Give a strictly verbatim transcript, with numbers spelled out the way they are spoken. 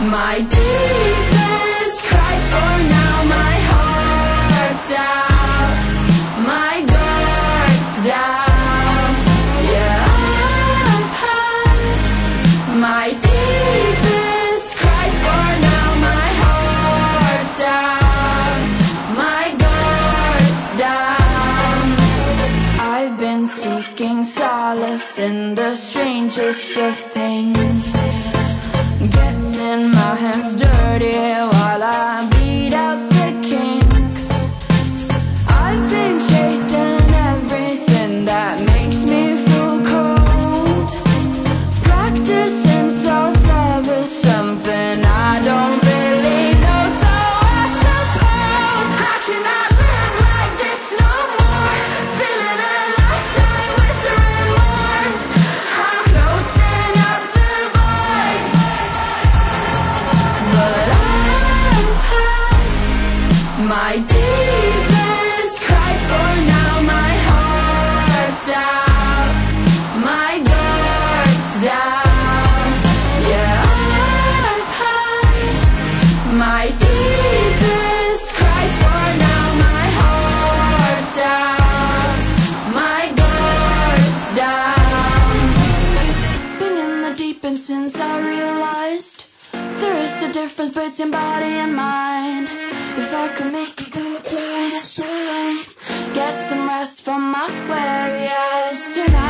My deepest cries for now, my heart's out, my guard's down. Yeah, I've had my deepest cries for now, my heart's out, my guard's down. I've been seeking solace in the strangest of things, getting my hands dirty while I beat out the kinks. I've been chasing everything that makes me feel cold, practicing self-love is something I don't really know. So I suppose I cannot live like this no more, feeling a lifetime with the remorse. I'm closing up the void, but I've had my deepest cries for now, my heart's out, my guard's down. Yeah, I've had my deepest cries for now, my heart's out, my guard's down. Been in the deep end since I realized there is a difference between body and mind. If I could make it go quiet and shine, get some rest from my weary eyes tonight.